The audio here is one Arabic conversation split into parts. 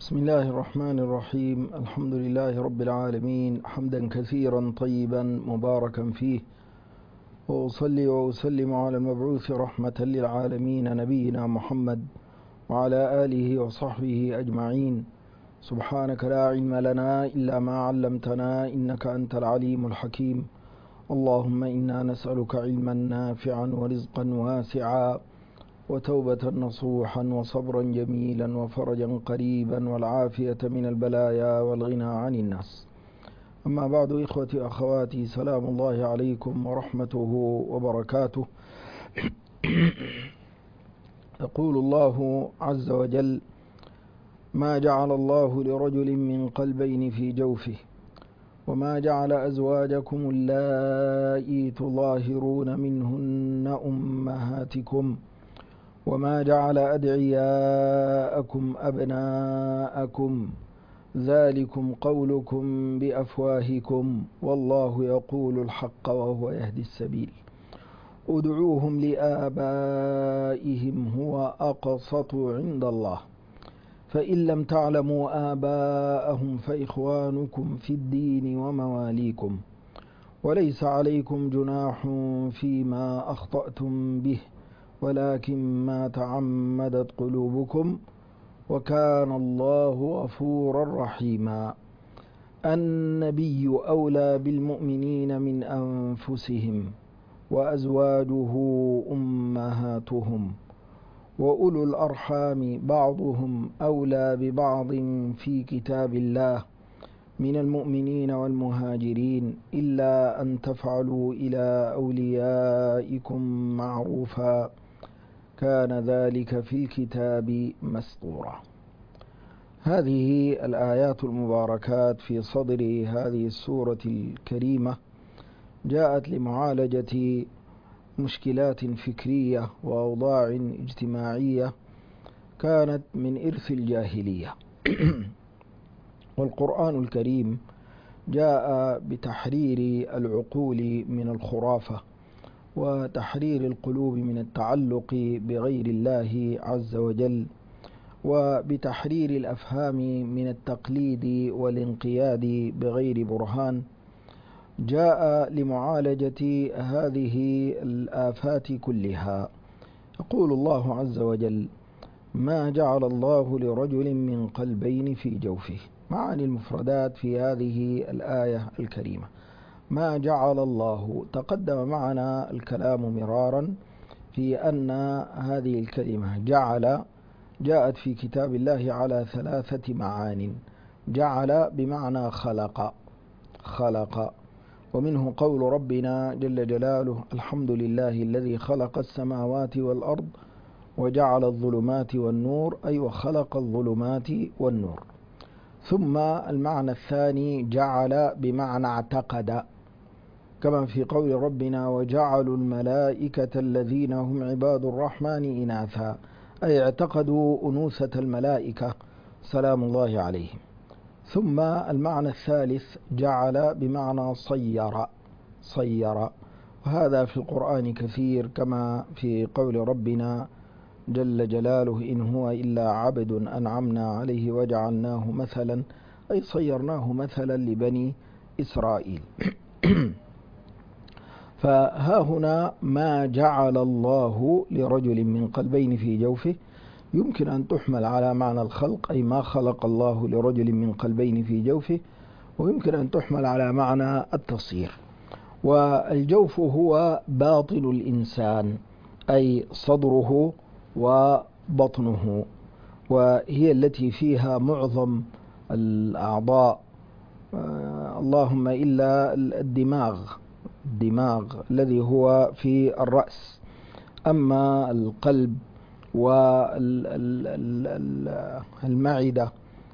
بسم الله الرحمن الرحيم. الحمد لله رب العالمين، حمدا كثيرا طيبا مباركا فيه، وأصلي وأسلم على المبعوث رحمة للعالمين نبينا محمد وعلى آله وصحبه أجمعين. سبحانك لا علم لنا إلا ما علمتنا، إنك أنت العليم الحكيم. اللهم إنا نسألك علما نافعا ورزقا واسعا وتوبة نصوحا وصبرا جميلا وفرجا قريبا والعافية من البلايا والغنى عن الناس. أما بعد، إخوتي أخواتي، سلام الله عليكم ورحمته وبركاته. يقول الله عز وجل: ما جعل الله لرجل من قلبين في جوفه وما جعل أزواجكم اللائي تظاهرون منهن أمهاتكم وما جعل أدعياءكم أبناءكم ذلكم قولكم بأفواهكم والله يقول الحق وهو يهدي السبيل. ادعوهم لآبائهم هو أقسط عند الله فإن لم تعلموا آباءهم فإخوانكم في الدين ومواليكم وليس عليكم جناح فيما أخطأتم به ولكن ما تعمدت قلوبكم وكان الله غفورا رحيما. النبي أولى بالمؤمنين من أنفسهم وأزواجه أمهاتهم وأولو الأرحام بعضهم أولى ببعض في كتاب الله من المؤمنين والمهاجرين إلا أن تفعلوا إلى أوليائكم معروفا كان ذلك في الكتاب مسطورا. هذه الآيات المباركات في صدر هذه السورة الكريمة جاءت لمعالجة مشكلات فكرية وأوضاع اجتماعية كانت من إرث الجاهلية. والقرآن الكريم جاء بتحرير العقول من الخرافة وتحرير القلوب من التعلق بغير الله عز وجل، وبتحرير الأفهام من التقليد والانقياد بغير برهان. جاء لمعالجة هذه الآفات كلها. يقول الله عز وجل: ما جعل الله لرجل من قلبين في جوفه. معاني المفردات في هذه الآية الكريمة: ما جعل الله، تقدم معنا الكلام مرارا في أن هذه الكلمة جعل جاءت في كتاب الله على 3 معان. جعل بمعنى خلق، ومنه قول ربنا جل جلاله: الحمد لله الذي خلق السماوات والأرض وجعل الظلمات والنور، أي وخلق الظلمات والنور. ثم المعنى الثاني جعل بمعنى اعتقد، كما في قول ربنا: وجعلوا الملائكة الذين هم عباد الرحمن إناثا، أي اعتقدوا أنوثة الملائكة سلام الله عليهم. ثم المعنى الثالث جعل بمعنى صير، وهذا في القرآن كثير، كما في قول ربنا جل جلاله: إن هو إلا عبد أنعمنا عليه وجعلناه مثلا، أي صيرناه مثلا لبني إسرائيل. فها هنا ما جعل الله لرجل من قلبين في جوفه يمكن أن تحمل على معنى الخلق، أي ما خلق الله لرجل من قلبين في جوفه، ويمكن أن تحمل على معنى التصير. والجوف هو باطن الإنسان، أي صدره وبطنه، وهي التي فيها معظم الأعضاء، اللهم إلا الدماغ الذي هو في الرأس. أما القلب والمعدة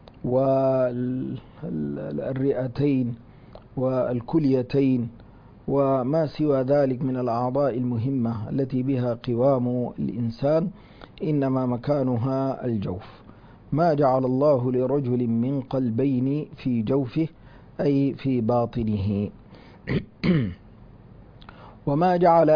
والرئتين والكليتين وما سوى ذلك من الأعضاء المهمة التي بها قوام الإنسان إنما مكانها الجوف. ما جعل الله لرجل من قلبين في جوفه، أي في باطنه. وما جعل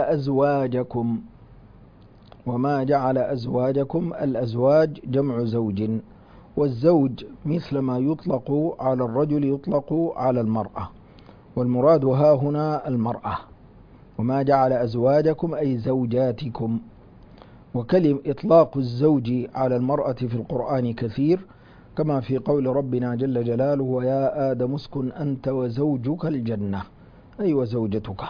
أزواجكم، الأزواج جمع زوج، والزوج مثل ما يطلق على الرجل يطلق على المرأة، والمراد ها هنا المرأة. وما جعل أزواجكم أي زوجاتكم. وكلم إطلاق الزوج على المرأة في القرآن كثير، كما في قول ربنا جل جلاله: ويا آدم اسكن أنت وزوجك الجنة، أي وزوجتك.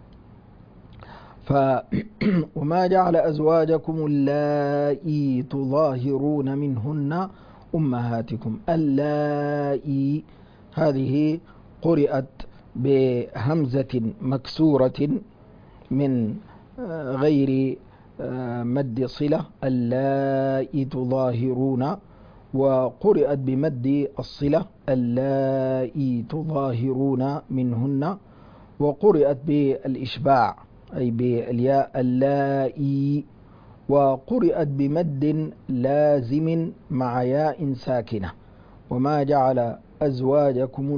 وما جعل أزواجكم اللائي تظاهرون منهن أمهاتكم. اللائي هذه قرأت بهمزة مكسورة من غير مد صلة، اللائي تظاهرون، وقرأت بمد الصلة، اللائي تظاهرون منهن، وقرأت بالإشباع أي بالياء، اللائي، وقرأت بمد لازم مع ياء ساكنة. وما جعل أزواجكم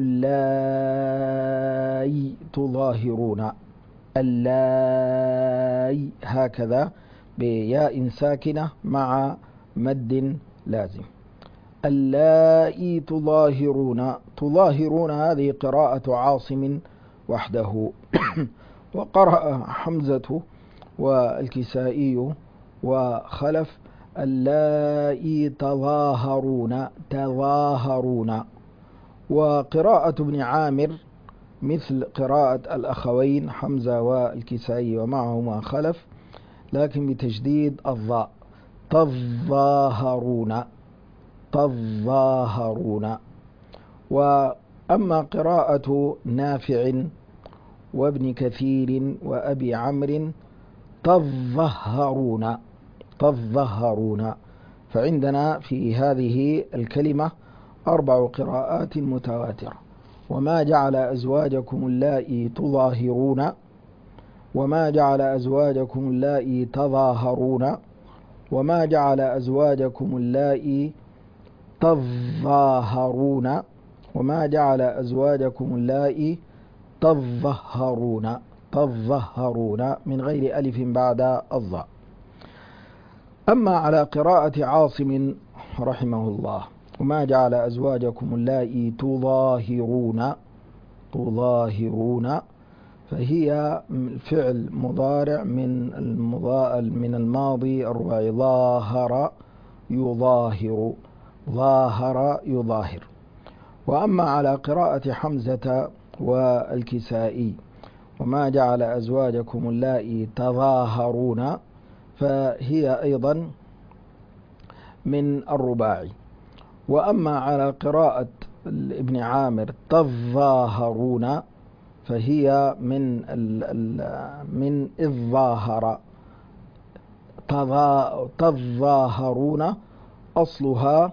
اللائي تظاهرون، اللائي هكذا بياء ساكنة مع مد لازم. اللائي تظاهرون، تظاهرون هذه قراءة عاصم وحده وقرأ حمزة والكسائي وخلف اللائي تظاهرون، تظاهرون. وقراءة ابن عامر مثل قراءة الأخوين حمزة والكسائي ومعهما خلف، لكن بتشديد الضاء، تظاهرون، تظاهرون. وأما قراءة نافع وابن كثير وأبي عمرو تظهرون، تظهرون. فعندنا في هذه الكلمة 4 قراءات متواترة: وما جعل أزواجكم اللائي تظاهرون، وما جعل أزواجكم اللائي تظاهرون، وما جعل أزواجكم اللائي تظاهرون، وما جعل أزواجكم اللائي تظهرون، تظهرون من غير ألف بعد الظاء. أما على قراءة عاصم رحمه الله: وما جعل أزواجكم اللائي تظاهرون، تظاهرون، فهي فعل مضارع من الماضي الرباعي، ظاهر يظاهر، ظاهر يظاهر. وأما على قراءة حمزة والكسائي: وما جعل أزواجكم اللائي تظاهرون، فهي أيضا من الرباعي. وأما على قراءة ابن عامر تظاهرون، فهي من الظاهر، تظاهرون أصلها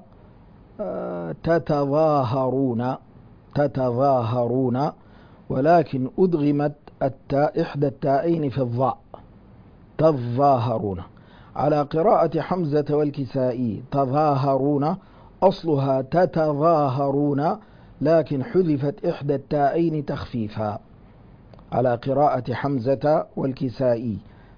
تتظاهرون، تتظاهرون، ولكن أدغمت إحدى التائين في الظاء، تظاهرون. على قراءة حمزة والكسائي تظاهرون أصلها تتظاهرون، لكن حذفت إحدى التائين تخفيفا. على قراءة حمزة والكسائي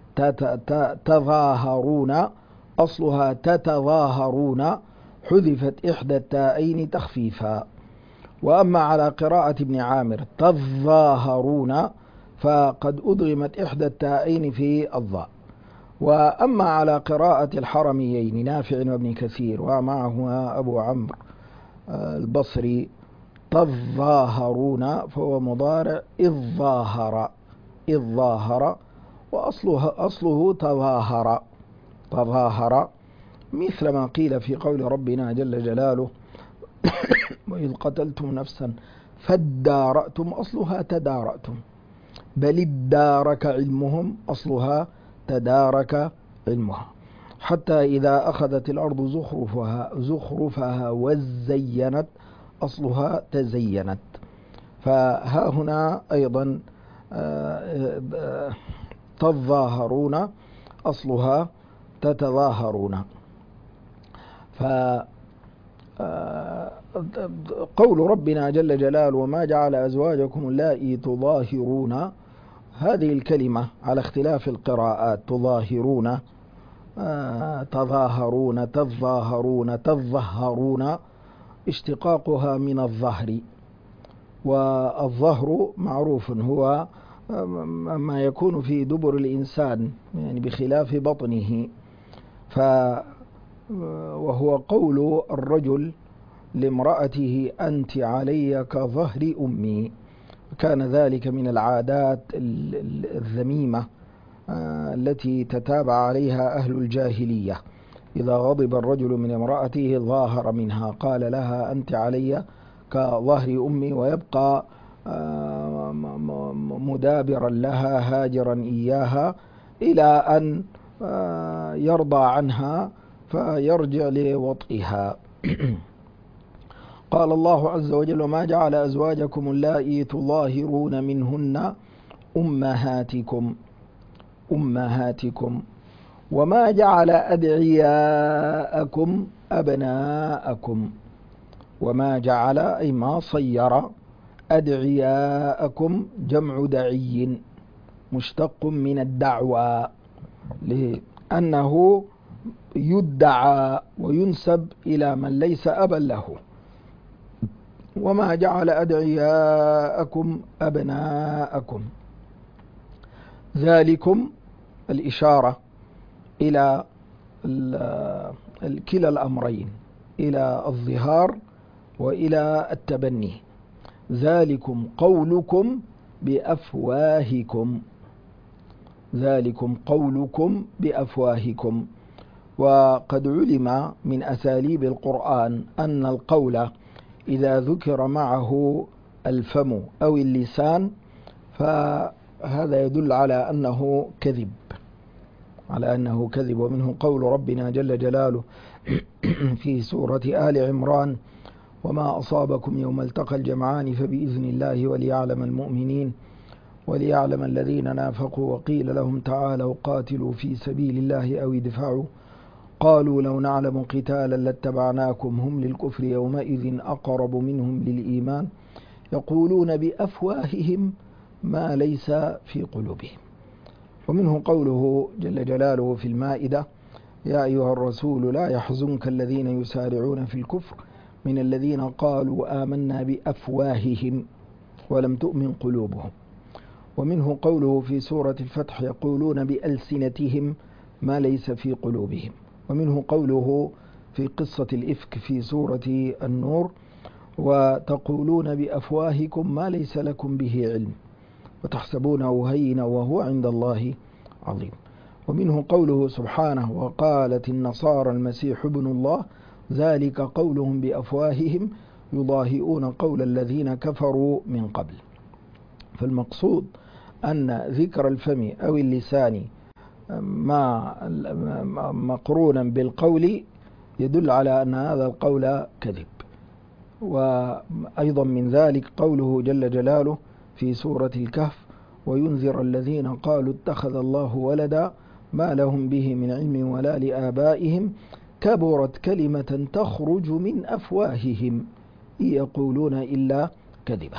تظاهرون أصلها تتظاهرون، حذفت إحدى التائين تخفيفا. وأما على قراءة ابن عامر تظاهرون، فقد أدغمت إحدى التائين في الظاء. وأما على قراءة الحرميين نافع وابن كثير ومعهما أبو عمرو البصري تظاهرون، فهو مضارع إذ ظاهر، إذ ظاهر، وأصله تظاهر، تظاهر، مثل ما قيل في قول ربنا جل جلاله: وإذ قتلتم نفسا فادارأتم، أصلها تدارأتم، بل ادارك علمهم، أصلها تدارك علمها. حتى إذا أخذت الأرض زخرفها وزينت، أصلها تزينت. فها هنا أيضا تظاهرون أصلها تتظاهرون. قول ربنا جل جلاله: وما جعل أزواجكم اللائي تظاهرون، هذه الكلمة على اختلاف القراءات، تظاهرون، تظاهرون، تظاهرون، تظهرون، اشتقاقها من الظهر، والظهر معروف هو ما يكون في دبر الإنسان يعني بخلاف بطنه، وهو قول الرجل لامرأته أنت علي كظهر أمي. كان ذلك من العادات الذميمة التي تتابع عليها أهل الجاهلية. إذا غضب الرجل من امرأته ظاهر منها قال لها أنت علي كظهر أمي، ويبقى مدابرا لها هاجرا إياها إلى أن يرضى عنها فيرجع لوطئها. قال الله عز وجل: وما جعل أزواجكم اللائي تظاهرون منهن أمهاتكم وما جعل أدعياءكم أبناءكم. وما جعل أي ما صير أدعياءكم جمع دعي مشتق من الدعوى، لأنه يدعى وينسب إلى من ليس أبا له. وما جعل أدعياءكم أبناءكم، ذلكم الإشارة إلى كلا الأمرين، إلى الظهار وإلى التبني. ذلكم قولكم بأفواهكم. وقد علم من أساليب القرآن أن القول إذا ذكر معه الفم أو اللسان فهذا يدل على أنه كذب، ومنه قول ربنا جل جلاله في سورة آل عمران: وما أصابكم يوم التقى الجمعان فبإذن الله وليعلم المؤمنين وليعلم الذين نافقوا وقيل لهم تعالوا قاتلوا في سبيل الله أو ادفعوا قالوا لو نعلم قتالا لاتبعناكم هم للكفر يومئذ أقرب منهم للإيمان يقولون بأفواههم ما ليس في قلوبهم. ومنه قوله جل جلاله في المائدة: يا أيها الرسول لا يحزنك الذين يسارعون في الكفر من الذين قالوا آمنا بأفواههم ولم تؤمن قلوبهم. ومنه قوله في سورة الفتح: يقولون بألسنتهم ما ليس في قلوبهم. ومنه قوله في قصة الإفك في سورة النور: وتقولون بأفواهكم ما ليس لكم به علم وتحسبونه هينا وهو عند الله عظيم. ومنه قوله سبحانه: وقالت النصارى المسيح ابن الله ذلك قولهم بأفواههم يضاهئون قول الذين كفروا من قبل. فالمقصود أن ذكر الفم أو اللسان ما مقرونا بالقول يدل على أن هذا القول كذب. وأيضا من ذلك قوله جل جلاله في سورة الكهف: وينذر الذين قالوا اتخذ الله ولدا ما لهم به من علم ولا لآبائهم كبرت كلمة تخرج من أفواههم إن يقولون إلا كذبا.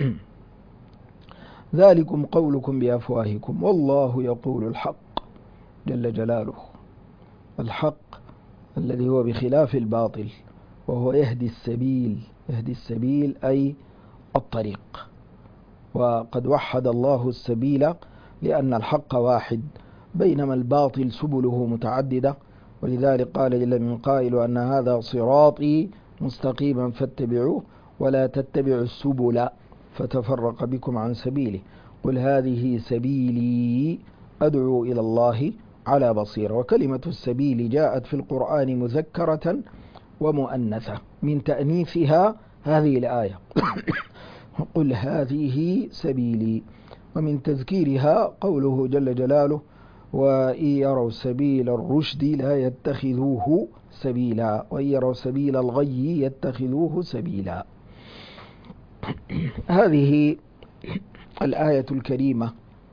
ذلكم قولكم بأفواهكم والله يقول الحق جل جلاله، الحق الذي هو بخلاف الباطل، وهو يهدي السبيل أي الطريق. وقد وحد الله السبيل لأن الحق واحد، بينما الباطل سبله متعددة. ولذلك قال جل من قائل: أن هذا صراطي مستقيما فاتبعوه ولا تتبعوا السبل فتفرق بكم عن سبيله قل هذه سبيلي أدعو إلى الله على بصيرة. وكلمة السبيل جاءت في القرآن مذكرة ومؤنثة، من تأنيثها هذه الآية قل هذه سبيلي، ومن تذكيرها قوله جل جلاله: وإن يروا سبيل الرشد لا يتخذوه سبيلا وإن يروا سبيل الغي يتخذوه سبيلا. هذه الآية الكريمة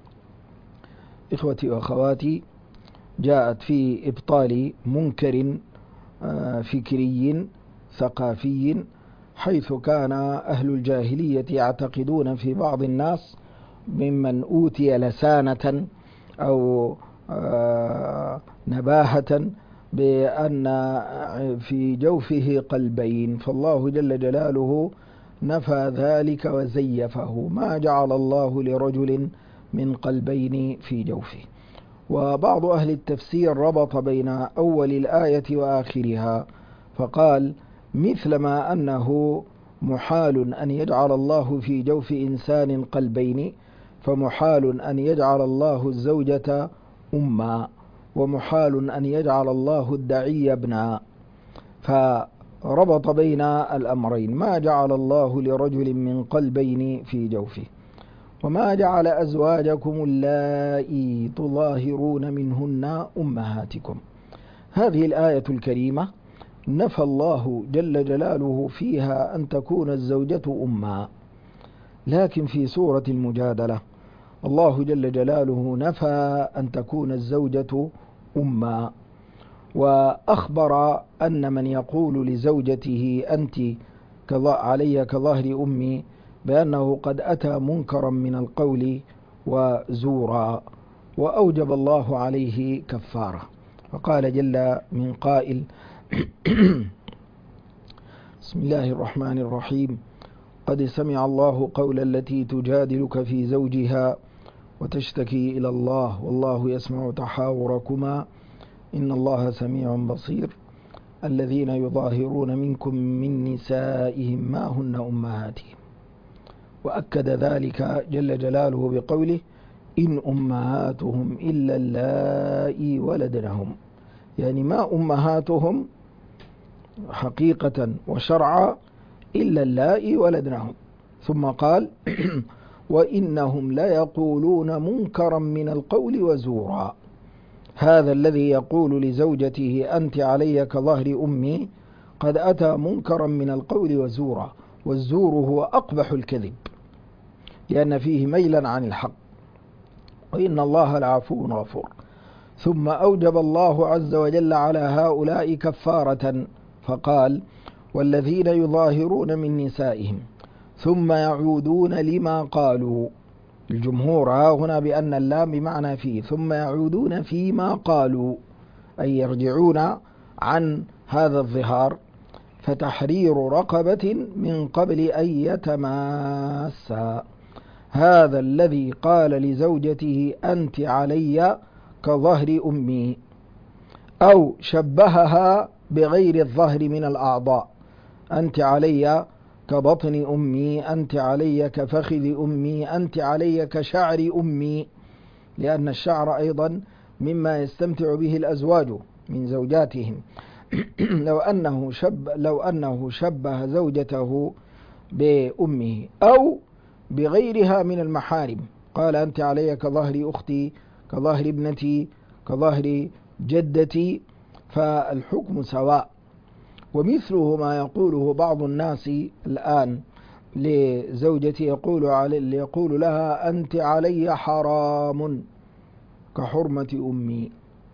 إخوتي وأخواتي جاءت في إبطال منكر فكري ثقافي، حيث كان أهل الجاهلية يعتقدون في بعض الناس ممن أوتي لسانة أو نباهة بأن في جوفه قلبين، فالله جل جلاله نفى ذلك وزيفه، ما جعل الله لرجل من قلبين في جوفه. وبعض أهل التفسير ربط بين أول الآية وآخرها فقال: مثلما أنه محال أن يجعل الله في جوف إنسان قلبين، فمحال أن يجعل الله الزوجة أما، ومحال أن يجعل الله الدعي ابنا، فربط بين الأمرين: ما جعل الله لرجل من قلبين في جوفه. وما جعل أزواجكم اللائي تظاهرون منهن أمهاتكم. هذه الآية الكريمة نفى الله جل جلاله فيها أن تكون الزوجة أما، لكن في سورة المجادلة الله جل جلاله نفى أن تكون الزوجة أما، وأخبر أن من يقول لزوجته أنت علي كظهر أمي بأنه قد أتى منكرا من القول وزورا، وأوجب الله عليه كفارة. فقال جل من قائل: بسم الله الرحمن الرحيم: قد سمع الله قول التي تجادلك في زوجها وتشتكي إلى الله والله يسمع تحاوركما إن الله سميع بصير. الذين يظاهرون منكم من نسائهم ما هن أمهاتهم. وأكد ذلك جل جلاله بقوله: إن أمهاتهم إلا اللائي ولدنهم، يعني ما أمهاتهم حقيقة وشرعا إلا اللائي ولدنهم. ثم قال: وإنهم ليقولون منكرا من القول وزورا. هذا الذي يقول لزوجته أنت علي كظهر أمي قد أتى منكرا من القول وزورا، والزور هو أقبح الكذب لأن فيه ميلا عن الحق، وإن الله لعفو غفور. ثم أوجب الله عز وجل على هؤلاء كفارة فقال: والذين يظاهرون من نسائهم ثم يعودون لما قالوا. الجمهور هنا بأن اللام بمعنى فيه، ثم يعودون فيما قالوا، أي يرجعون عن هذا الظهار، فتحرير رقبة من قبل أن يتماسا. هذا الذي قال لزوجته أنت علي كظهر أمي، أو شبهها بغير الظهر من الأعضاء: أنت علي كبطن أمي، أنت علي كفخذ أمي، أنت علي كشعر أمي، لأن الشعر أيضا مما يستمتع به الأزواج من زوجاتهم. لو أنه شبه زوجته بأمه أو بغيرها من المحارم، قال أنت علي كظهر أختي، كظهر ابنتي، كظهر جدتي، فالحكم سواء. ومثله ما يقوله بعض الناس الآن لزوجتي، يقول لها أنت علي حرام كحرمة أمي،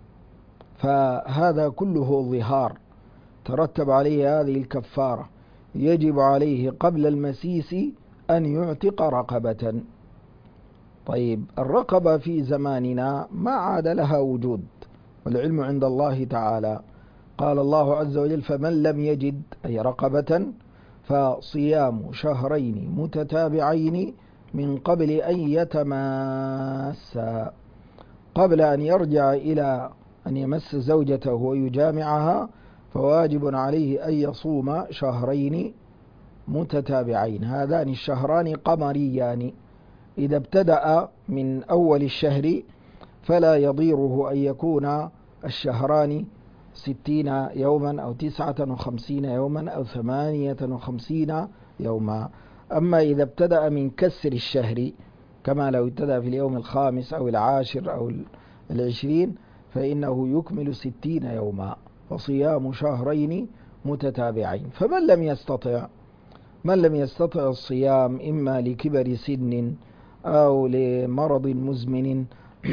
فهذا كله ظهار ترتب عليه هذه الكفارة. يجب عليه قبل المسيس أن يعتق رقبة. طيب، الرقبة في زماننا ما عاد لها وجود، والعلم عند الله تعالى. قال الله عز وجل: فمن لم يجد أي رقبة فصيام شهرين متتابعين من قبل أن يتماسا. قبل أن يرجع إلى أن يمس زوجته ويجامعها فواجب عليه أن يصوم شهرين متتابعين. هذان الشهران قمريان، إذا ابتدأ من أول الشهر فلا يضيره أن يكون الشهران 60 يوما أو 59 يوما أو 58 يوما. أما إذا ابتدأ من كسر الشهر كما لو ابتدأ في اليوم الخامس أو العاشر أو 20 فإنه يكمل 60 يوما، وصيام شهرين متتابعين. فمن لم يستطع الصيام إما لكبر سن أو لمرض مزمن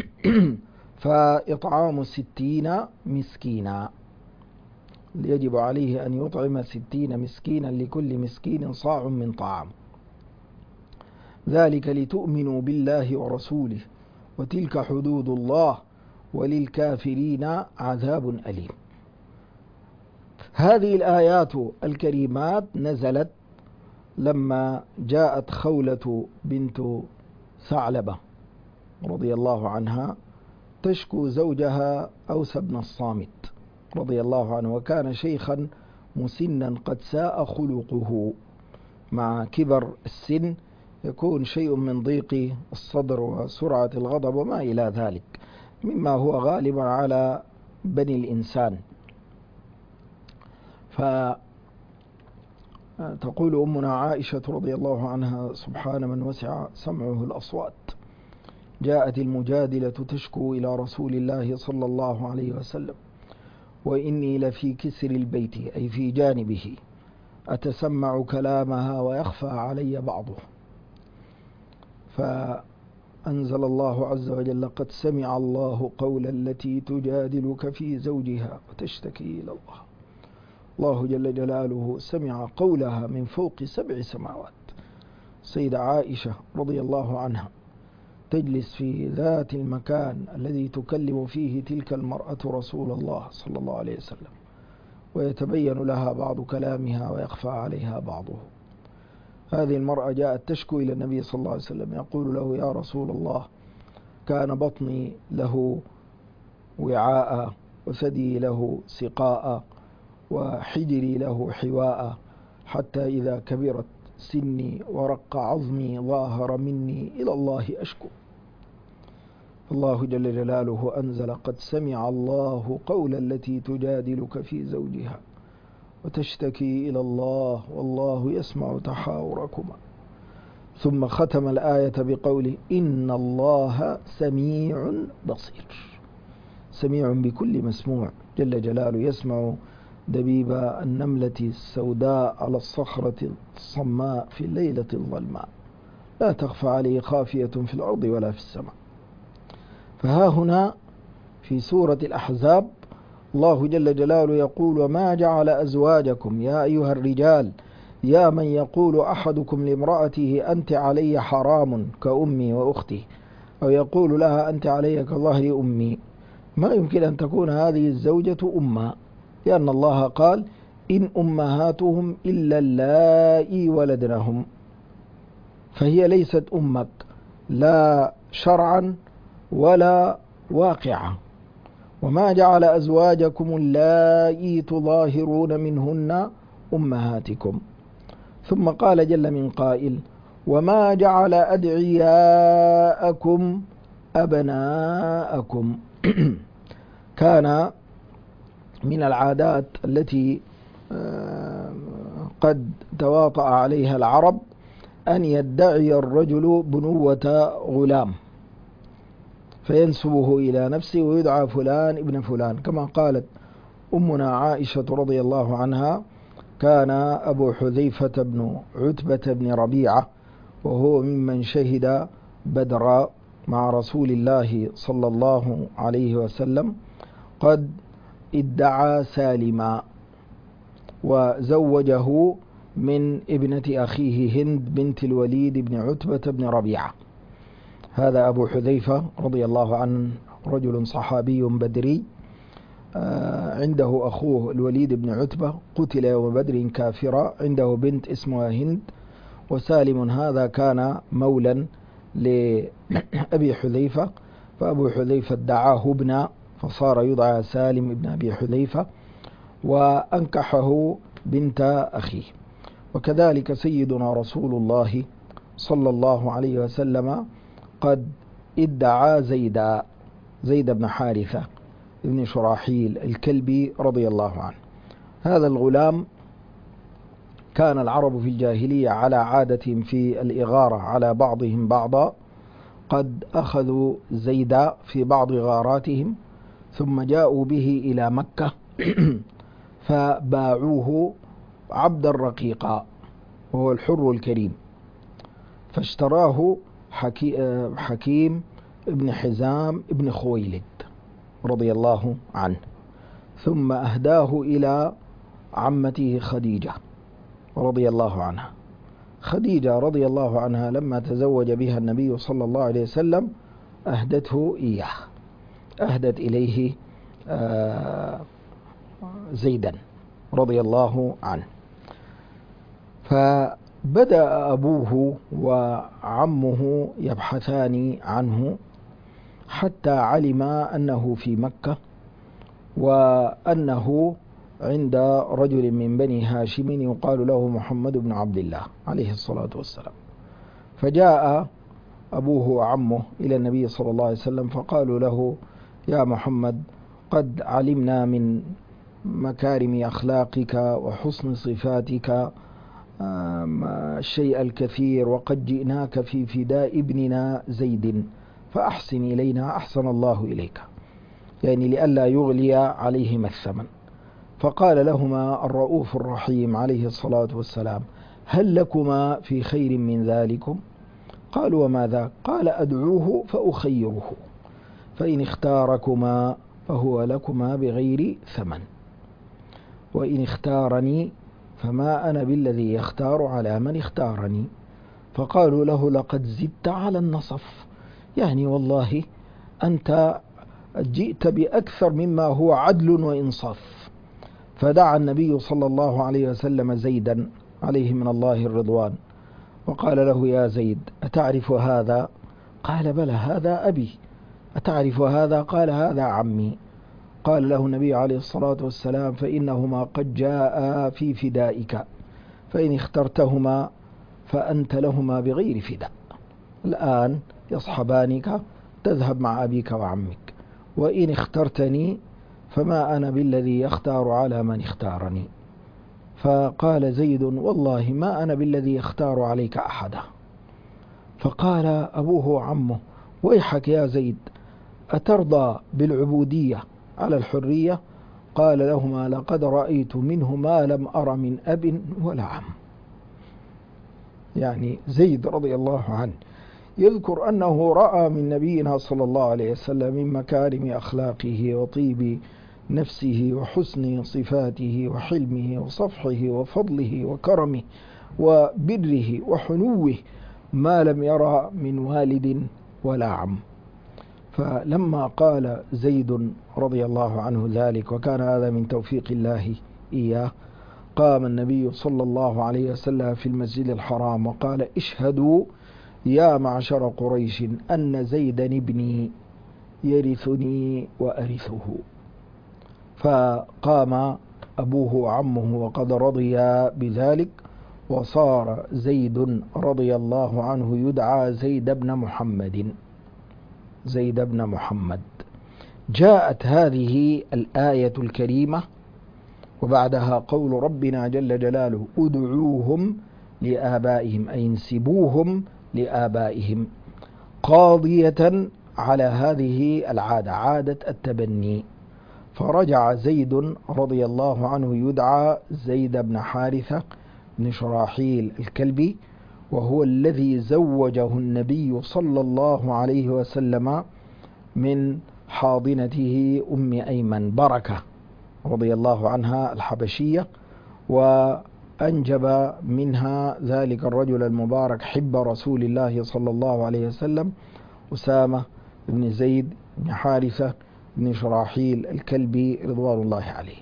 فإطعام 60 مسكينا، يجب عليه أن يطعم 60 مسكينا، لكل مسكين صاع من طعام، ذلك لتؤمنوا بالله ورسوله وتلك حدود الله وللكافرين عذاب أليم. هذه الآيات الكريمات نزلت لما جاءت خولة بنت ثعلبة رضي الله عنها تشكو زوجها أوس بن الصامت رضي الله عنه، وكان شيخا مسنا قد ساء خلقه. مع كبر السن يكون شيء من ضيق الصدر وسرعة الغضب وما إلى ذلك مما هو غالب على بني الإنسان. فتقول أمنا عائشة رضي الله عنها: سبحان من وسع سمعه الأصوات، جاءت المجادلة تشكو إلى رسول الله صلى الله عليه وسلم: وإني لفي كسر البيت، أي في جانبه، أتسمع كلامها ويخفى علي بعضه. فأنزل الله عز وجل: قد سمع الله قول التي تجادلك في زوجها وتشتكي إلى الله. الله جل جلاله سمع قولها من فوق 7 سماوات. سيدة عائشة رضي الله عنها تجلس في ذات المكان الذي تكلم فيه تلك المرأة رسول الله صلى الله عليه وسلم، ويتبين لها بعض كلامها ويخفى عليها بعضه. هذه المرأة جاءت تشكو إلى النبي صلى الله عليه وسلم، يقول له: يا رسول الله، كان بطني له وعاء، وثدي له سقاء، وحجري له حواء، حتى إذا كبرت سني ورق عظمي ظاهر مني إلى الله أشكو. الله جل جلاله أنزل: قد سمع الله قول التي تجادلك في زوجها وتشتكي إلى الله والله يسمع تحاوركما. ثم ختم الآية بقوله: إن الله سميع بصير. سميع بكل مسموع جل جلاله، يسمع دبيب النملة السوداء على الصخرة الصماء في الليلة الظلماء، لا تخفى عليه خافية في الأرض ولا في السماء. فها هنا في سورة الأحزاب الله جل جلاله يقول: وما جعل أزواجكم يا أيها الرجال، يا من يقول أحدكم لامرأته أنت علي حرام كأمي وأختي، أو يقول لها أنت علي كظهر أمي. ما يمكن أن تكون هذه الزوجة أمها، لأن الله قال: إن أمهاتهم إلا اللائي ولدنهم، فهي ليست أمك لا شرعا ولا واقعا. وما جعل أزواجكم اللائي تظاهرون منهن أمهاتكم. ثم قال جل من قائل: وما جعل أدعياءكم أبناءكم. كان من العادات التي قد تواطأ عليها العرب أن يدعي الرجل بنوة غلام فينسبه إلى نفسه ويدعى فلان ابن فلان، كما قالت أمنا عائشة رضي الله عنها: كان أبو حذيفة بن عتبة بن ربيعة، وهو ممن شهد بدرا مع رسول الله صلى الله عليه وسلم، قد ادعى سالما وزوجه من ابنة أخيه هند بنت الوليد بن عتبة بن ربيعة. هذا أبو حذيفة رضي الله عنه رجل صحابي بدري، عنده أخوه الوليد بن عتبة قتل يوم بدر كافرا، عنده بنت اسمها هند. وسالم هذا كان مولا لأبي حذيفة، فأبو حذيفة ادعاه ابنا فصار يدعى سالم ابن أبي حذيفة، وأنكحه بنت أخيه. وكذلك سيدنا رسول الله صلى الله عليه وسلم قد ادعى زيد بن حارثة ابن شراحيل الكلبي رضي الله عنه. هذا الغلام كان العرب في الجاهلية على عادتهم في الإغارة على بعضهم بعضا، قد أخذوا زيد في بعض غاراتهم ثم جاءوا به إلى مكة فباعوه عبدا رقيقا وهو الحر الكريم، فاشتراه حكيم ابن حزام ابن خويلد رضي الله عنه، ثم أهداه إلى عمته خديجة رضي الله عنها. خديجة رضي الله عنها لما تزوج بها النبي صلى الله عليه وسلم أهدته إياه، أهدت إليه زيدا رضي الله عنه. فبدأ أبوه وعمه يبحثان عنه حتى علم أنه في مكة، وأنه عند رجل من بني هاشم يقال له محمد بن عبد الله عليه الصلاة والسلام. فجاء أبوه وعمه إلى النبي صلى الله عليه وسلم فقالوا له: يا محمد، قد علمنا من مكارم أخلاقك وحسن صفاتك الشيء الكثير، وقد جئناك في فداء ابننا زيد، فأحسن إلينا أحسن الله إليك، يعني لئلا يغلي عليهما الثمن. فقال لهما الرؤوف الرحيم عليه الصلاة والسلام: هل لكما في خير من ذلكم؟ قالوا: وما ذاك؟ قال: أدعوه فأخيره، فإن اختاركما فهو لكما بغير ثمن، وإن اختارني فما أنا بالذي يختار على من اختارني. فقالوا له: لقد زدت على النصف، يعني والله أنت جئت بأكثر مما هو عدل وإنصاف. فدعا النبي صلى الله عليه وسلم زيدا عليه من الله الرضوان، وقال له: يا زيد، أتعرف هذا؟ قال: بلى، هذا أبي. أتعرف هذا؟ قال: هذا عمي. قال له النبي عليه الصلاة والسلام: فإنهما قد جاء في فدائك، فإن اخترتهما فأنت لهما بغير فداء. الآن يصحبانك، تذهب مع أبيك وعمك، وإن اخترتني فما أنا بالذي يختار على من اختارني. فقال زيد: والله ما أنا بالذي يختار عليك أحدا. فقال أبوه وعمه: ويحك يا زيد، أترضى بالعبودية على الحرية؟ قال لهما: لقد رأيت منه ما لم أر من أب ولا عم. يعني زيد رضي الله عنه يذكر أنه رأى من نبينا صلى الله عليه وسلم من مكارم أخلاقه وطيب نفسه وحسن صفاته وحلمه وصفحه وفضله وكرمه وبره وحنوه ما لم يرى من والد ولا عم. فلما قال زيد رضي الله عنه ذلك، وكان هذا من توفيق الله إياه، قام النبي صلى الله عليه وسلم في المسجد الحرام وقال: اشهدوا يا معشر قريش أن زيدا ابني يرثني وأرثه. فقام أبوه وعمه وقد رضيا بذلك، وصار زيد رضي الله عنه يدعى زيد بن محمد. زيد بن محمد. جاءت هذه الآية الكريمة وبعدها قول ربنا جل جلاله: ادعوهم لآبائهم، أي انسبوهم لآبائهم، قاضية على هذه العادة، عادة التبني. فرجع زيد رضي الله عنه يدعى زيد بن حارثة بن شراحيل الكلبي، وهو الذي زوجه النبي صلى الله عليه وسلم من حاضنته أم أيمن بركة رضي الله عنها الحبشية، وأنجب منها ذلك الرجل المبارك حب رسول الله صلى الله عليه وسلم أسامة بن زيد بن حارثة بن شراحيل الكلبي رضوان الله عليه.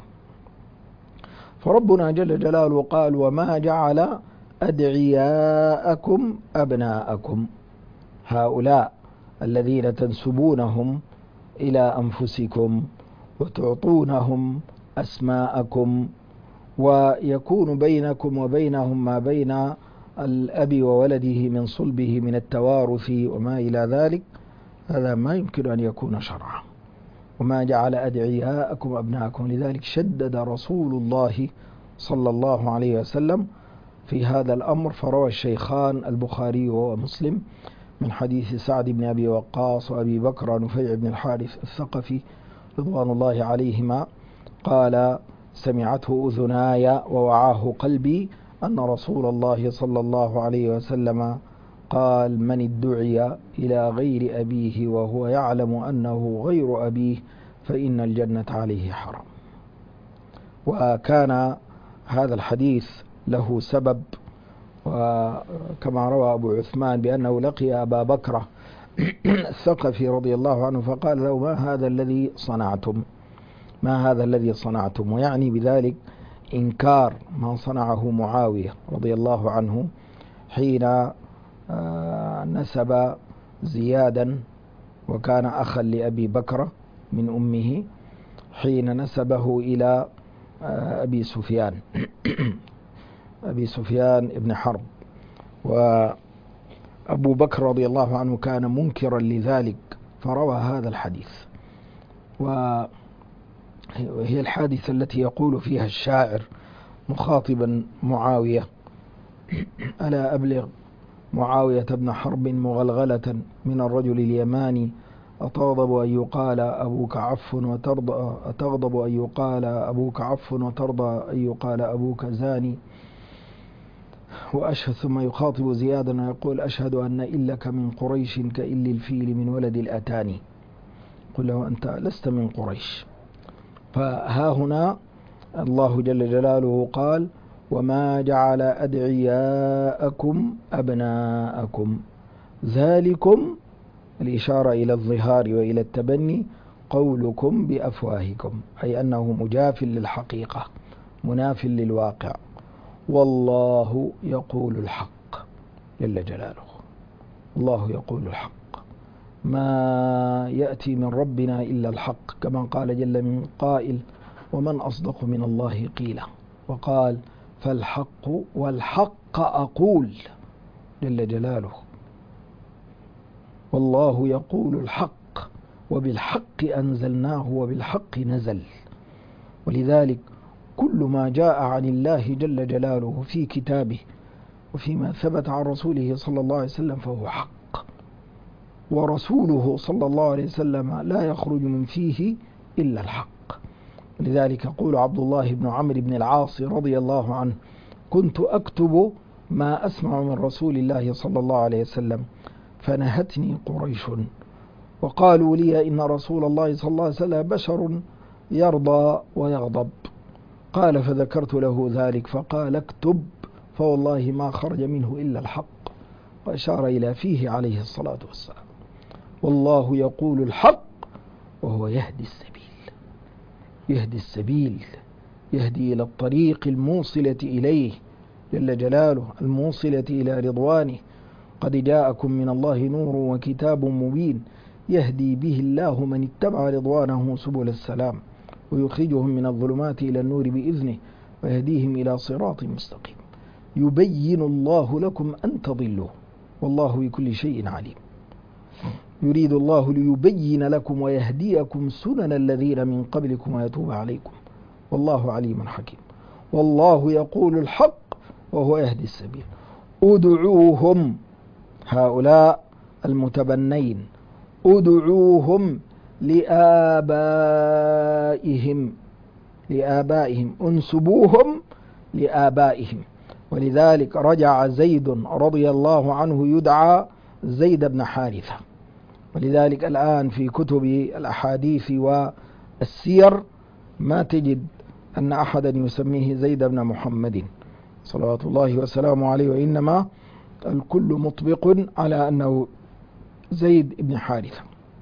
فربنا جل جلاله قال: وما جعل أدعياءكم أبناءكم، هؤلاء الذين تنسبونهم إلى أنفسكم وتعطونهم أسماءكم، ويكون بينكم وبينهم ما بين الأب وولده من صلبه من التوارث وما إلى ذلك، هذا ما يمكن أن يكون شرعا. وما جعل أدعياءكم أبناءكم، لذلك شدد رسول الله صلى الله عليه وسلم في هذا الأمر. فروى الشيخان البخاري ومسلم من حديث سعد بن أبي وقاص وأبي بكر نفيع بن الحارث الثقفي رضوان الله عليهما قال: سمعته أذناي ووعاه قلبي أن رسول الله صلى الله عليه وسلم قال: من ادعي إلى غير أبيه وهو يعلم أنه غير أبيه فإن الجنة عليه حرام. وكان هذا الحديث له سبب، وكما روى أبو عثمان بأنه لقي أبا بكر الثقفي رضي الله عنه فقال له: ما هذا الذي صنعتم؟ ما هذا الذي صنعتم؟ ويعني بذلك إنكار ما صنعه معاوية رضي الله عنه حين نسب زيادا، وكان أخا لأبي بكر من أمه، حين نسبه إلى أبي سفيان أبي سفيان ابن حرب. وأبو بكر رضي الله عنه كان منكرا لذلك فروى هذا الحديث. وهي الحادثة التي يقول فيها الشاعر مخاطبا معاوية: ألا أبلغ معاوية بن حرب مغلغلة من الرجل اليماني، أتغضب أن يقال أبوك عف وترضى أتغضب أن يقال أبوك عف وترضى أن يقال أبوك زاني. وأشهد، ثم يخاطب زيادا ويقول: أشهد أن إلك من قريش كإل الفيل من ولد الأتاني. قل له: أنت لست من قريش. فها هنا الله جل جلاله قال: وما جعل أدعياءكم أبناءكم ذلكم، الإشارة إلى الظهار وإلى التبني، قولكم بأفواهكم، أي أنه مجاف للحقيقة مناف للواقع. والله يقول الحق جل جلاله، الله يقول الحق، ما يأتي من ربنا إلا الحق، كما قال جل من قائل: ومن أصدق من الله قيلا. وقال: فالحق والحق أقول جل جلاله. والله يقول الحق وبالحق أنزلناه وبالحق نزل. ولذلك كل ما جاء عن الله جل جلاله في كتابه وفيما ثبت عن رسوله صلى الله عليه وسلم فهو حق، ورسوله صلى الله عليه وسلم لا يخرج من فيه إلا الحق. لذلك يقول عبد الله بن عمرو بن العاص رضي الله عنه: كنت أكتب ما أسمع من رسول الله صلى الله عليه وسلم فنهتني قريش وقالوا لي إن رسول الله صلى الله عليه وسلم بشر يرضى ويغضب. قال: فذكرت له ذلك فقال: اكتب فوالله ما خرج منه إلا الحق، وأشار إلى فيه عليه الصلاة والسلام. والله يقول الحق وهو يهدي السبيل، يهدي السبيل، يهدي إلى الطريق الموصلة إليه جل جلاله، الموصلة إلى رضوانه. قد جاءكم من الله نور وكتاب مبين يهدي به الله من اتبع رضوانه سبل السلام ويخرجهم من الظلمات إلى النور بإذنه ويهديهم إلى صراط مستقيم. يبين الله لكم أن تضلوا والله بكل شيء عليم. يريد الله ليبين لكم ويهديكم سنن الذين من قبلكم ويتوب عليكم والله عليم حكيم. والله يقول الحق وهو يهدي السبيل. ادعوهم، هؤلاء المتبنين، ادعوهم لآبائهم، انسبوهم لآبائهم. ولذلك رجع زيد رضي الله عنه يدعى زيد بن حارثة. ولذلك الآن في كتب الأحاديث والسير ما تجد أن أحدا يسميه زيد بن محمد صلوات الله وسلامه عليه، وإنما الكل مطبق على أنه زيد بن حارثة.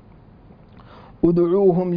ادعوهم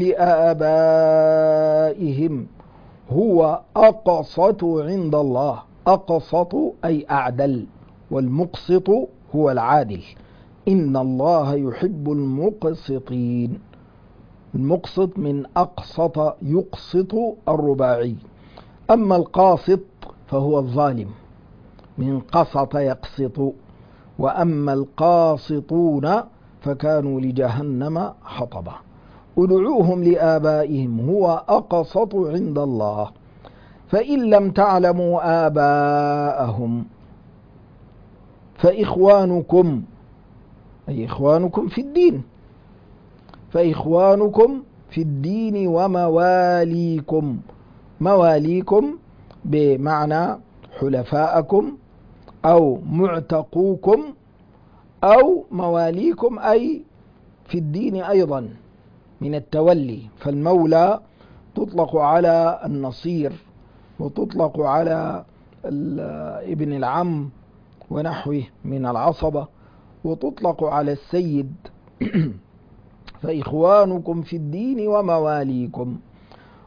لآبائهم هو أقسط عند الله. أقسط أي أعدل، والمقسط هو العادل. إن الله يحب المقسطين. المقسط من أقسط يقسط الرباعي. أما القاسط فهو الظالم من قسط يقسط. وأما القاسطون فكانوا لجهنم حطبا. ادعوهم لآبائهم هو أقسط عند الله. فإن لم تعلموا آباءهم فإخوانكم، أي إخوانكم في الدين، فإخوانكم في الدين ومواليكم. مواليكم بمعنى حلفاءكم أو معتقوكم، أو مواليكم أي في الدين أيضا من التولي. فالمولى تطلق على النصير، وتطلق على ابن العم ونحوه من العصبة، وتطلق على السيد. فإخوانكم في الدين ومواليكم.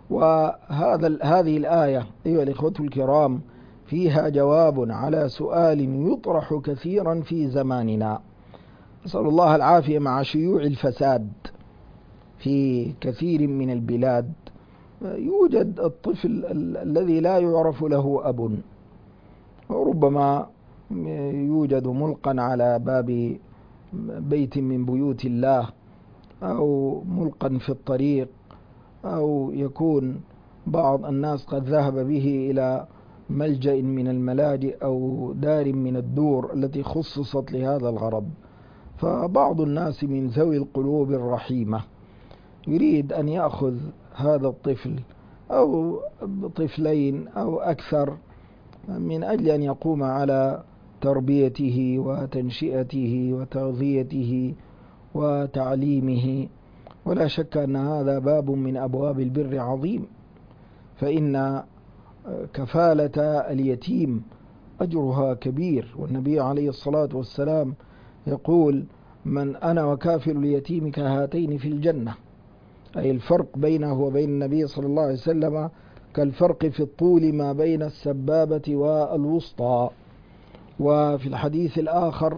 هذه الآية أيها الإخوة الكرام فيها جواب على سؤال يطرح كثيرا في زماننا، نسأل الله العافية، مع شيوع الفساد في كثير من البلاد. يوجد الطفل الذي لا يعرف له أب، وربما يوجد ملقا على باب بيت من بيوت الله، أو ملقا في الطريق، أو يكون بعض الناس قد ذهب به إلى ملجأ من الملاجئ أو دار من الدور التي خصصت لهذا الغرض. فبعض الناس من ذوي القلوب الرحيمة يريد أن يأخذ هذا الطفل أو طفلين أو أكثر من أجل أن يقوم على تربيته وتنشئته وتغذيته وتعليمه. ولا شك أن هذا باب من أبواب البر عظيم، فإن كفالة اليتيم أجرها كبير، والنبي عليه الصلاة والسلام يقول: من أنا وكافل اليتيم كهاتين في الجنة، أي الفرق بينه وبين النبي صلى الله عليه وسلم كالفرق في الطول ما بين السبابة والوسطى. وفي الحديث الآخر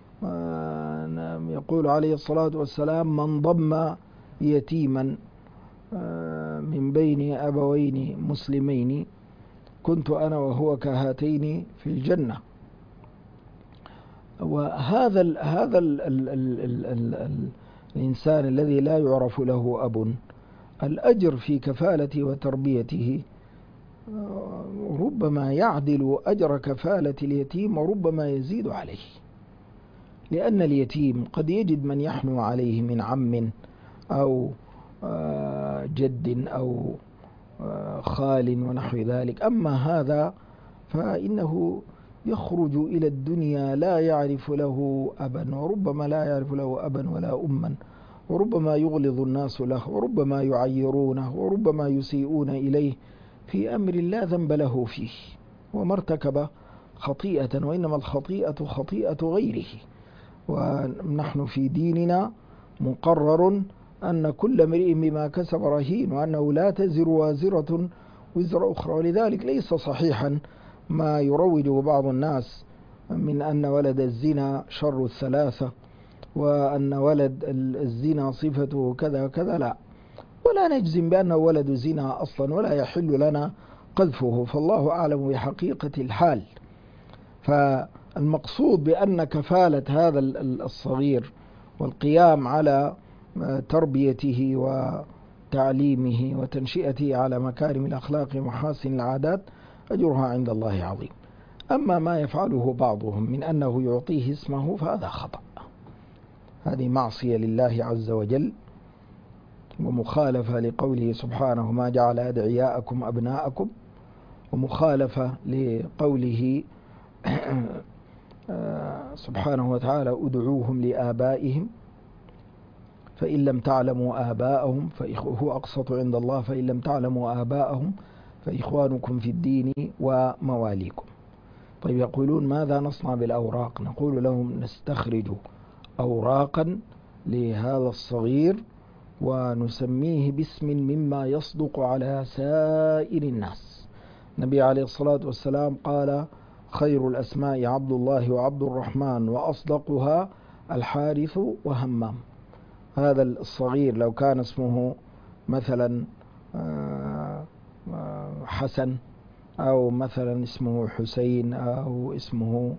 يقول عليه الصلاة والسلام: من ضم يتيما من بين أبوين مسلمين كنت أنا وهو كهاتين في الجنة. وهذا الإنسان الذي لا يعرف له أب، الأجر في كفالته وتربيته ربما يعدل أجر كفالة اليتيم وربما يزيد عليه، لأن اليتيم قد يجد من يحنو عليه من عم أو جد أو خال ونحو ذلك. أما هذا فإنه يخرج إلى الدنيا لا يعرف له أبا، وربما لا يعرف له أبا ولا أما، وربما يغلظ الناس له، وربما يعيرونه، وربما يسيئون إليه في أمر لا ذنب له فيه، وما ارتكب خطيئة، وإنما الخطيئة خطيئة غيره. ونحن في ديننا مقرر أن كل امرئ بما كسب رهين، وأنه لا تزر وازرة وزر أخرى. ولذلك ليس صحيحا ما يروجه بعض الناس من أن ولد الزنا شر الثلاثة، وأن ولد الزنا صفته كذا وكذا، لا، ولا نجزم بأنه ولد زنا أصلا، ولا يحل لنا قذفه، فالله أعلم بحقيقة الحال. فالمقصود بأن كفالة هذا الصغير والقيام على تربيته وتعليمه وتنشئته على مكارم الأخلاق ومحاسن العادات أجرها عند الله عظيم. أما ما يفعله بعضهم من أنه يعطيه اسمه فهذا خطأ، هذه معصية لله عز وجل، ومخالفة لقوله سبحانه: ما جعل أدعياءكم أبناءكم، ومخالفة لقوله سبحانه وتعالى: ادعوهم لآبائهم فإن لم تعلموا آباءهم هو أقسط عند الله، فإن لم تعلموا آباءهم فإخوانكم في الدين ومواليكم. طيب، يقولون ماذا نصنع بالأوراق؟ نقول لهم: نستخرج أوراقا لهذا الصغير ونسميه باسم مما يصدق على سائر الناس. النبي عليه الصلاة والسلام قال: خير الأسماء عبد الله وعبد الرحمن، وأصدقها الحارث وهمام. هذا الصغير لو كان اسمه مثلا حسن، أو مثلا اسمه حسين، أو اسمه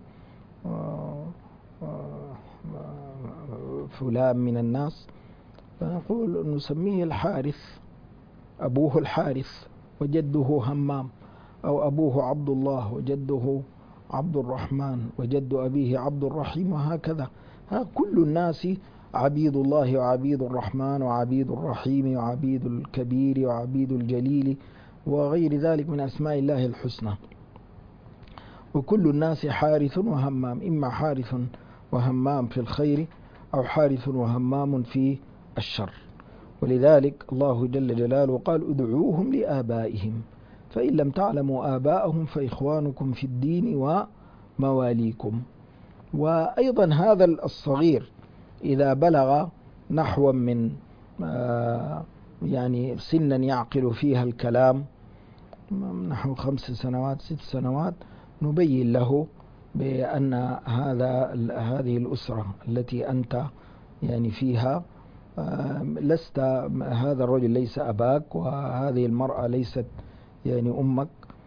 فلان من الناس، فنقول نسميه الحارث، أبوه الحارث وجده همام، أو أبوه عبد الله وجده عبد الرحمن وجد أبيه عبد الرحيم، وهكذا. كل الناس عبيد الله وعبيد الرحمن وعبيد الرحيم وعبيد الكبير وعبيد الجليل وغير ذلك من أسماء الله الحسنى. وكل الناس حارث وهمام، إما حارث وهمام في الخير، أو حارث وهمام في الشر. ولذلك الله جل جلاله قال: ادعوهم لآبائهم فإن لم تعلموا آباءهم فإخوانكم في الدين ومواليكم. وأيضا هذا الصغير إذا بلغ نحو من يعني سنا يعقل فيها الكلام، نحو 5 سنوات 6 سنوات، نبين له بأن هذه الأسرة التي أنت يعني فيها لست، هذا الرجل ليس أباك، وهذه المرأة ليست يعني أمك،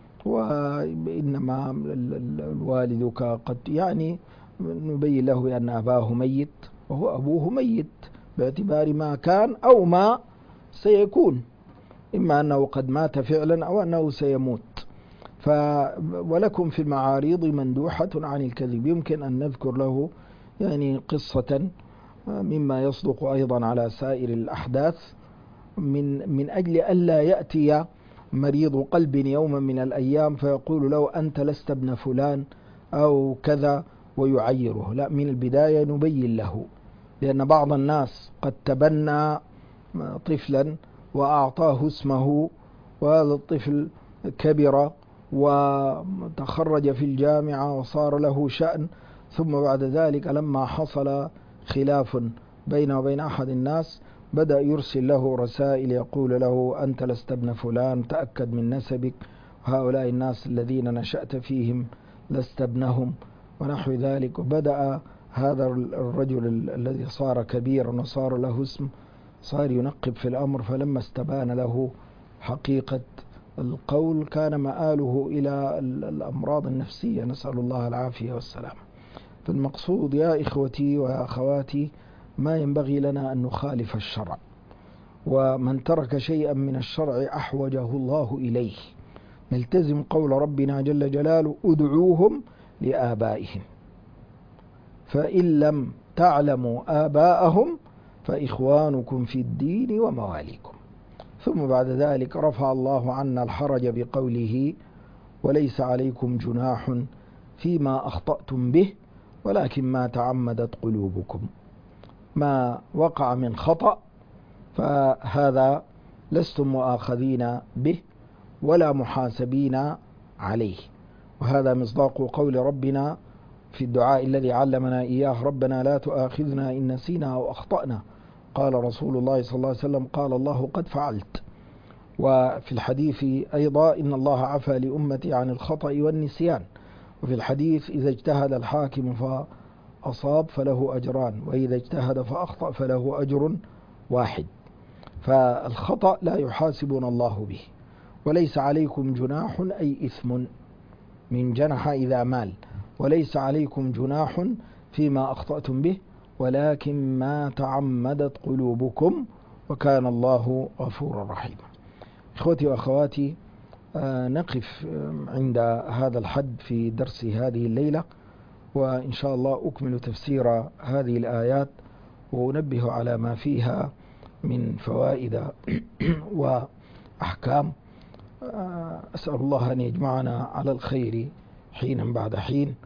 وإنما والدك قد يعني نبين له بأن أباه ميت وهو أبوه ميت باعتبار ما كان أو ما سيكون، إما أنه قد مات فعلا أو أنه سيموت. ولكم في المعاريض مندوحة عن الكذب. يمكن أن نذكر له يعني قصة مما يصدق أيضا على سائر الأحداث، من أجل ألا يأتي مريض قلب يوما من الأيام فيقول له أنت لست ابن فلان أو كذا ويعيره. لا، من البداية نبين له، لأن بعض الناس قد تبنى طفلا وأعطاه اسمه، وهذا الطفل كبر وتخرج في الجامعة وصار له شأن، ثم بعد ذلك لما حصل خلاف بينه وبين أحد الناس بدأ يرسل له رسائل يقول له أنت لست ابن فلان، تأكد من نسبك، هؤلاء الناس الذين نشأت فيهم لست ابنهم، ونحو ذلك. وبدأ هذا الرجل الذي صار كبيرا وصار له اسم صار ينقب في الأمر، فلما استبان له حقيقة القول كان مآله إلى الأمراض النفسية، نسأل الله العافية والسلام. فالمقصود يا إخوتي ويا أخواتي، ما ينبغي لنا أن نخالف الشرع، ومن ترك شيئا من الشرع أحوجه الله إليه. نلتزم قول ربنا جل جلاله ادعوهم لآبائهم، فإن لم تعلموا آباءهم فإخوانكم في الدين ومواليكم. ثم بعد ذلك رفع الله عنا الحرج بقوله وليس عليكم جناح فيما أخطأتم به ولكن ما تعمدت قلوبكم. ما وقع من خطأ فهذا لستم مؤاخذين به ولا محاسبين عليه، وهذا مصداق قول ربنا في الدعاء الذي علمنا إياه ربنا لا تؤاخذنا إن نسينا أو أخطأنا. قال رسول الله صلى الله عليه وسلم قال الله قد فعلت. وفي الحديث أيضا إن الله عفى لأمتي عن الخطأ والنسيان. وفي الحديث إذا اجتهد الحاكم فأصاب فله أجران، وإذا اجتهد فأخطأ فله أجر واحد. فالخطأ لا يحاسبنا الله به. وليس عليكم جناح أي إثم، من جنح إذا مال، وليس عليكم جناح فيما أخطأتم به ولكن ما تعمدت قلوبكم وكان الله غفورا رحيما. إخوتي وأخواتي، نقف عند هذا الحد في درس هذه الليلة، وإن شاء الله أكمل تفسير هذه الآيات وأنبه على ما فيها من فوائد وأحكام. أسأل الله أن يجمعنا على الخير حينا بعد حين،